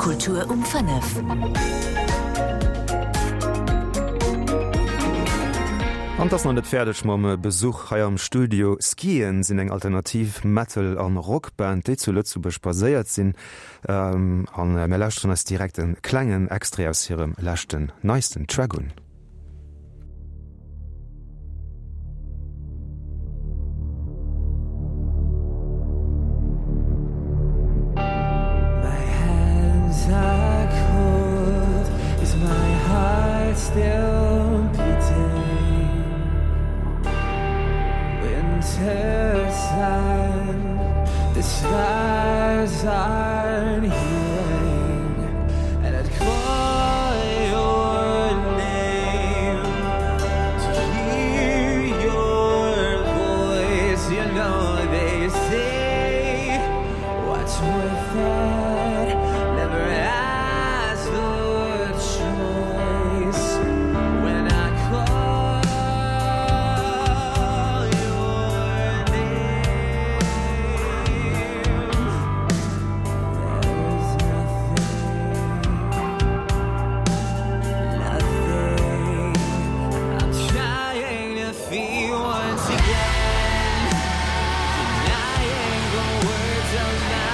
Kultur um 5. An das noch net fertig mamme Besuch hai am Studio Skien sinn eng alternativ Metal an Rockband, déi zu Lützeburg baséiert sinn an Melächten ass direkten Klängen extra aus hirem lächten neisten Dragon. The skies aren't healing, and I'd call your name to hear your voice. You know they say what's worth that never has the choice. When I call your name, there's nothing. I'm trying to feel once again, denying the words of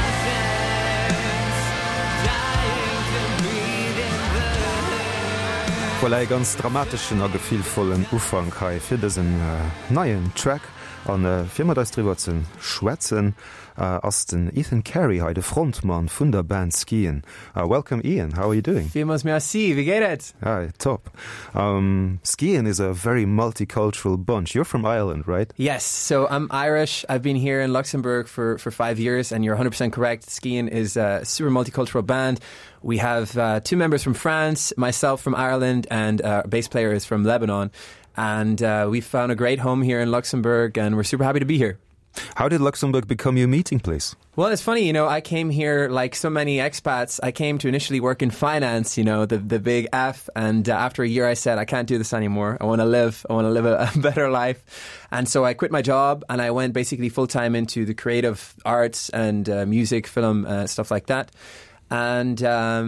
nonsense, dying to breathe in the air. Vol ei ganz dramatischen a gefielvollen Ufang hai fir desen neien Track an Firma das drüber zen schwätzen ass den Ethan Carey hai de Frontmann vun der Band Skien. Welcome Ian, how are you doing? Vielmals merci, wie geht es? Hi, top. Skien is a very multicultural bunch. You're from Ireland, right? Yes, so I'm Irish. I've been here in Luxembourg for 5 years, and you're 100% correct. Skien is a super multicultural band. We have 2 members from France, myself from Ireland, and our bass player is from Lebanon. And we found a great home here in Luxembourg, and we're super happy to be here. How did Luxembourg become your meeting place? Well, it's funny, you know, I came here like so many expats. I came to initially work in finance, you know, the big F. And after a year, I said, I can't do this anymore. I want to live a better life. And so I quit my job and I went basically full time into the creative arts and music, film, stuff like that. And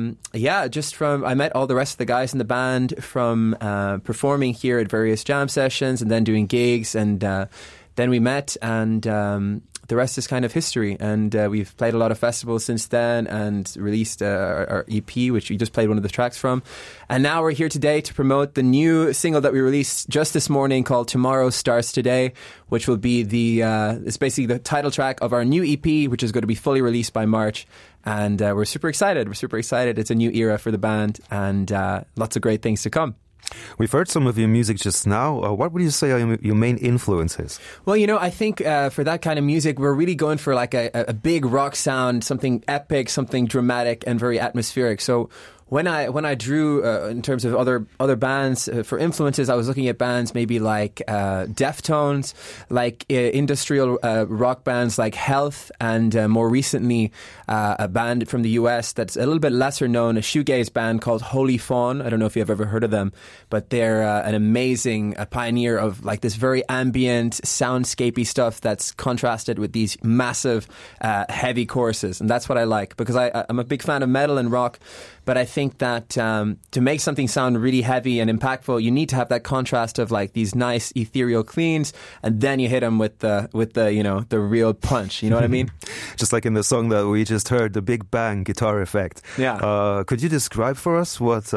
I met all the rest of the guys in the band from performing here at various jam sessions and then doing gigs, and then we met, and the rest is kind of history. And we've played a lot of festivals since then and released our EP, which we just played one of the tracks from. And now we're here today to promote the new single that we released just this morning called Tomorrow Starts Today, which will be it's basically the title track of our new EP, which is going to be fully released by March. And we're super excited. It's a new era for the band, and lots of great things to come. We've heard some of your music just now. What would you say are your main influences? Well, you know, I think for that kind of music, we're really going for like a big rock sound, something epic, something dramatic and very atmospheric. So when I drew in terms of other bands for influences, I was looking at bands maybe like Deftones, like industrial rock bands like Health, and more recently a band from the US that's a little bit lesser known, a shoegaze band called Holy Fawn. I don't know if you've ever heard of them, but they're an amazing pioneer of like this very ambient, soundscapey stuff that's contrasted with these massive, heavy choruses. And that's what I like, because I'm a big fan of metal and rock. But I think that to make something sound really heavy and impactful, you need to have that contrast of like these nice ethereal cleans, and then you hit them with the you know, the real punch. You know what I mean? Just like in the song that we just heard, the big bang guitar effect. Yeah. Could you describe for us what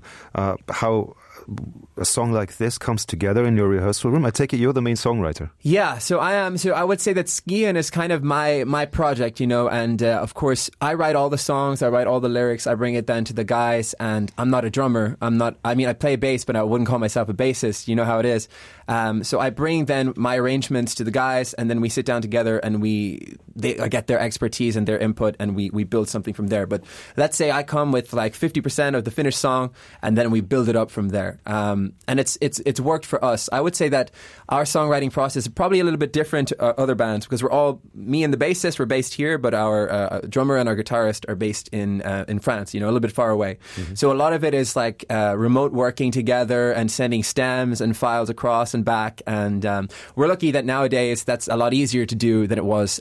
how a song like this comes together in your rehearsal room? I take it you're the main songwriter. Yeah, so I am. So I would say that Skien is kind of my project, you know, and of course I write all the songs, I write all the lyrics, I bring it then to the guys, and I'm not a drummer. I play bass, but I wouldn't call myself a bassist. You know how it is. So I bring then my arrangements to the guys, and then we sit down together and I get their expertise and their input, and we build something from there. But let's say I come with like 50% of the finished song, and then we build it up from there. And it's worked for us. I would say that our songwriting process is probably a little bit different to other bands, because me and the bassist, we're based here, but our drummer and our guitarist are based in France, you know, a little bit far away. Mm-hmm. So a lot of it is like remote working together and sending stems and files across and back. And we're lucky that nowadays that's a lot easier to do than it was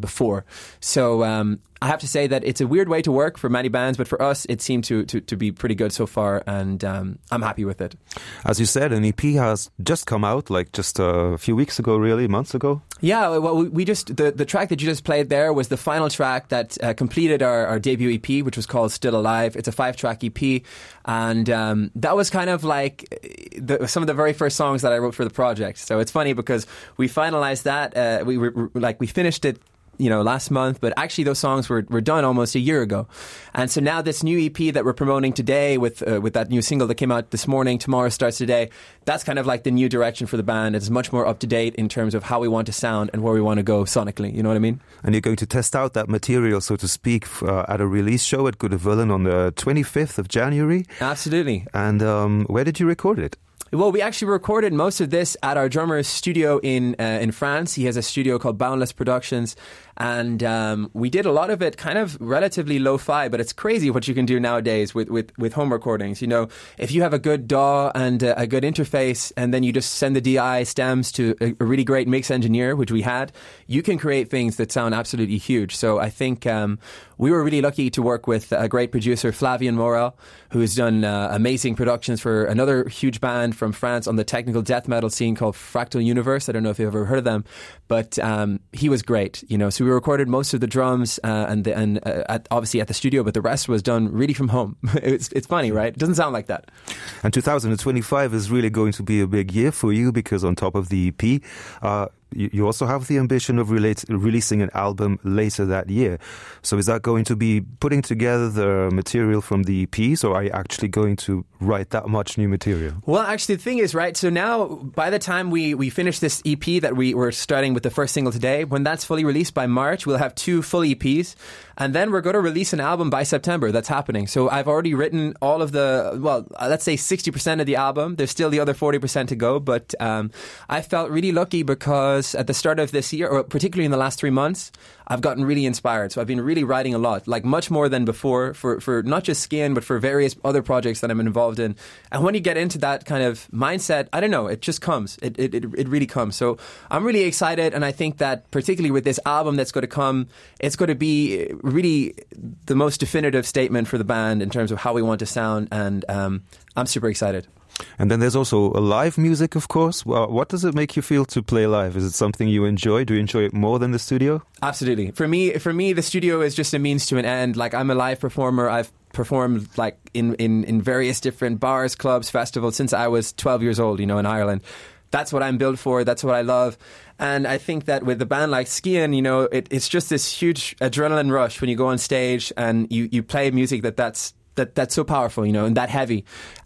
before. So I have to say that it's a weird way to work for many bands, but for us, it seemed to be pretty good so far, and I'm happy with it. As you said, an EP has just come out, like just a few weeks ago, really, months ago? Yeah, well, we just the track that you just played there was the final track that completed our debut EP, which was called Still Alive. It's a 5-track EP, and that was kind of like some of the very first songs that I wrote for the project. So it's funny because we finalized that, we finished it last month, but actually those songs were done almost a year ago. And so now this new EP that we're promoting today with that new single that came out this morning, Tomorrow Starts Today, that's kind of like the new direction for the band. It's much more up to date in terms of how we want to sound and where we want to go sonically, you know what I mean? And you're going to test out that material, so to speak, at a release show at Good Villain on the 25th of January? Absolutely. And where did you record it? Well, we actually recorded most of this at our drummer's studio in France. He has a studio called Boundless Productions, and we did a lot of it kind of relatively lo-fi, but it's crazy what you can do nowadays with home recordings. If you have a good DAW and a good interface, and then you just send the DI stems to a really great mix engineer, which we had, you can create things that sound absolutely huge. So I think we were really lucky to work with a great producer, Flavien Morel, who's done amazing productions for another huge band from France on the technical death metal scene called Fractal Universe. I don't know if you've ever heard of them, but he was great. So we recorded most of the drums obviously at the studio, but the rest was done really from home. It's funny, right? It doesn't sound like that. And 2025 is really going to be a big year for you, because on top of the EP, you also have the ambition of releasing an album later that year. So is that going to be putting together the material from the EPs, or are you actually going to write that much new material? Well, actually, the thing is, right, so now, by the time we finish this EP that we're starting with the first single today, when that's fully released by March, we'll have 2 full EPs, and then we're going to release an album by September. That's happening. So I've already written all of let's say 60% of the album. There's still the other 40% to go, but I felt really lucky because at the start of this year, or particularly in the last 3 months, I've gotten really inspired. So I've been really writing a lot, like much more than before, for not just Skian, but for various other projects that I'm involved in. And when you get into that kind of mindset, I don't know, it just comes. It really comes. So I'm really excited, and I think that particularly with this album that's going to come, it's going to be really the most definitive statement for the band in terms of how we want to sound, and I'm super excited. And then there's also live music, of course. Well, what does it make you feel to play live? Is it something you enjoy? Do you enjoy it more than the studio? Absolutely. For me, the studio is just a means to an end. Like, I'm a live performer. I've performed like in various different bars, clubs, festivals since I was 12 years old, in Ireland. That's what I'm built for. That's what I love. And I think that with a band like Skian, it's just this huge adrenaline rush when you go on stage and you play music that's so powerful, and that heavy.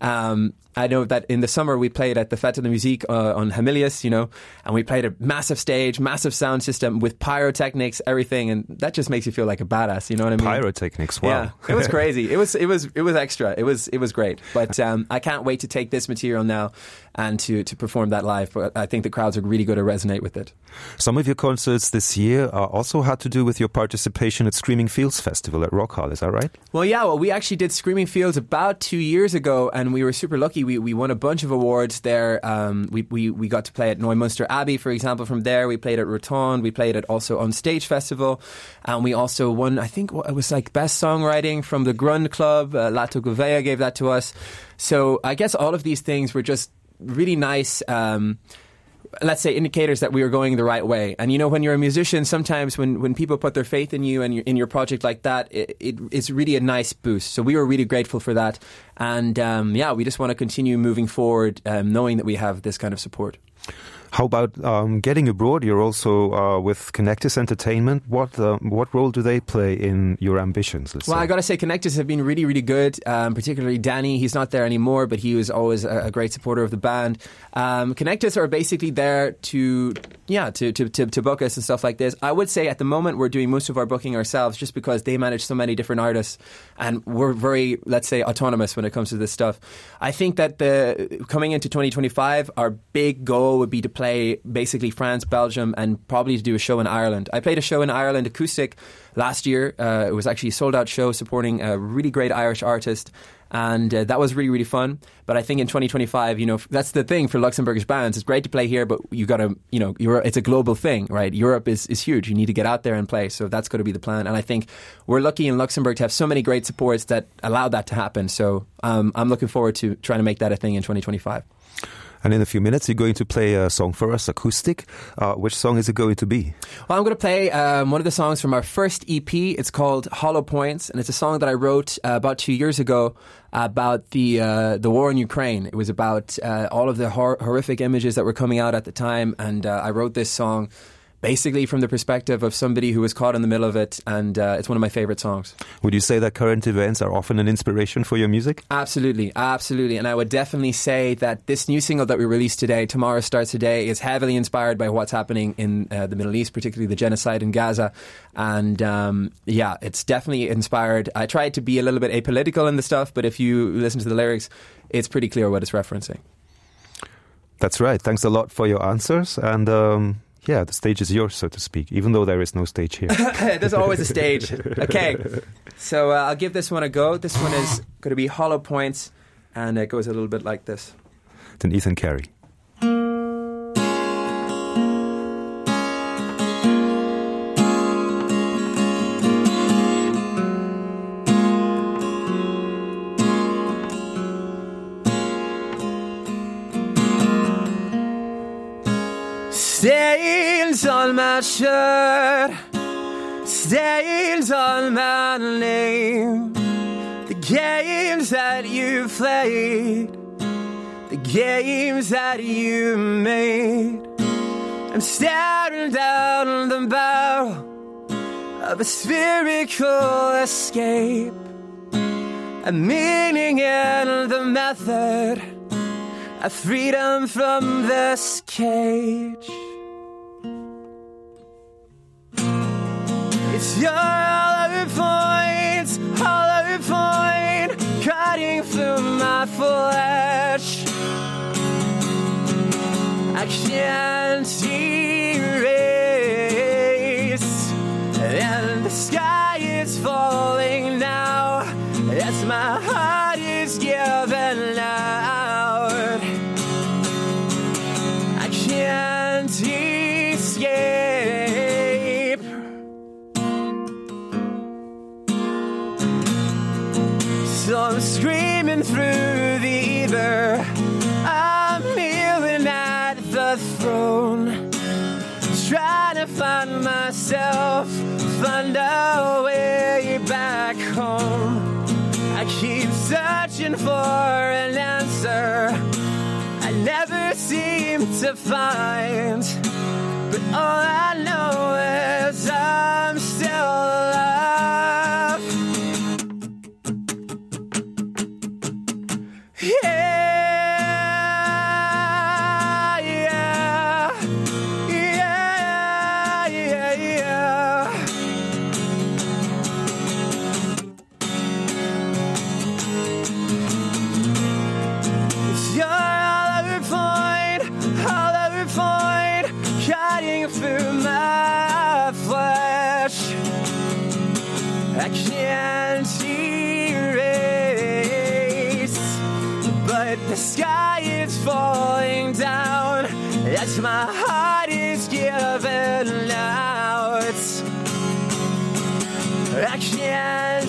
I know that in the summer we played at the Fête de la Musique on Hamilius, and we played a massive stage, massive sound system with pyrotechnics, everything, and that just makes you feel like a badass. You know what I mean? Pyrotechnics, wow! Yeah, it was crazy. It was extra. It was great. But I can't wait to take this material now and to perform that live. But I think the crowds are really going to resonate with it. Some of your concerts this year also had to do with your participation at Screaming Fields Festival at Rock Hall. Is that right? Well, yeah. Well, we actually did Screaming Fields about 2 years ago, and we were super lucky. We won a bunch of awards there. We got to play at Neumünster Abbey, for example. From there, we played at Rotonde. We played at also On Stage Festival, and we also won, I think it was like best songwriting from the Grund Club. Lato Gouveia gave that to us. So I guess all of these things were just really nice, let's say, indicators that we were going the right way. And when you're a musician, sometimes when people put their faith in you and in your project like that, it's really a nice boost. So we were really grateful for that. And we just want to continue moving forward, knowing that we have this kind of support. How about getting abroad? You're also with Connectus Entertainment. What role do they play in your ambitions? Well, I got to say, Connectus have been really, really good, particularly Danny. He's not there anymore, but he was always a great supporter of the band. Connectus are basically there to book us and stuff like this. I would say at the moment we're doing most of our booking ourselves just because they manage so many different artists and we're very, let's say, autonomous when it comes to this stuff. I think that coming into 2025, our big goal goal would be to play basically France, Belgium, and probably to do a show in Ireland. I played a show in Ireland acoustic last year. It was actually a sold-out show supporting a really great Irish artist. And that was really, really fun. But I think in 2025, you know, that's the thing for Luxembourgish bands. It's great to play here, but you got to, you know, it's a global thing, right? Europe is huge. You need to get out there and play. So that's going to be the plan. And I think we're lucky in Luxembourg to have so many great supports that allow that to happen. So I'm looking forward to trying to make that a thing in 2025. And in a few minutes, you're going to play a song for us, acoustic. Which song is it going to be? Well, I'm going to play one of the songs from our first EP. It's called Hollow Points, and it's a song that I wrote about 2 years ago about the war in Ukraine. It was about all of the horrific images that were coming out at the time, and I wrote this song basically from the perspective of somebody who was caught in the middle of it, and it's one of my favorite songs. Would you say that current events are often an inspiration for your music? Absolutely, absolutely. And I would definitely say that this new single that we released today, Tomorrow Starts Today, is heavily inspired by what's happening in the Middle East, particularly the genocide in Gaza. And yeah, it's definitely inspired. I tried to be a little bit apolitical in the stuff, but if you listen to the lyrics, it's pretty clear what it's referencing. That's right. Thanks a lot for your answers. And yeah, the stage is yours, so to speak, even though there is no stage here. There's always a stage. Okay, so I'll give this one a go. This one is going to be Hollow Points, and it goes a little bit like this. Then Ethan Carey. Stains on my shirt, stains on my name. The games that you played, the games that you made. I'm staring down the barrel of a spherical escape, a meaning in the method, a freedom from this cage. It's your hollow point, cutting through my flesh. I can't erase, and the sky is falling now as my heart is giving out. I can't escape. So I'm screaming through the ether, I'm kneeling at the throne, trying to find myself, find a way back home. I keep searching for an answer I never seem to find, but all I know is I'm still alive. Yeah, yeah, yeah, yeah, yeah. It's your hollow point, cutting through my flesh. I can't erase, but the sky is falling down as my heart is giving out. I can't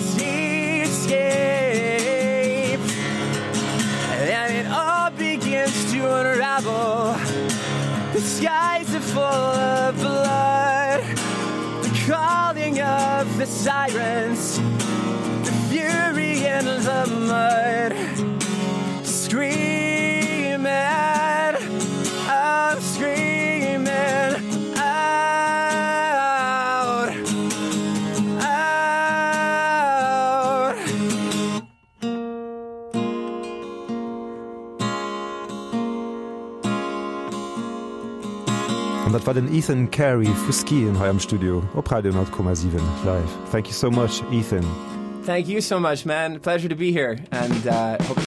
escape, and it all begins to unravel. The skies are full of blood, the calling of the sirens, the fury in the mud. Screaming, I'm screaming out, out. Und das war den Ethan Carey für Skiing hier im Studio auf Radio 9,7 live. Thank you so much, Ethan. Thank you so much, man. Pleasure to be here, and hope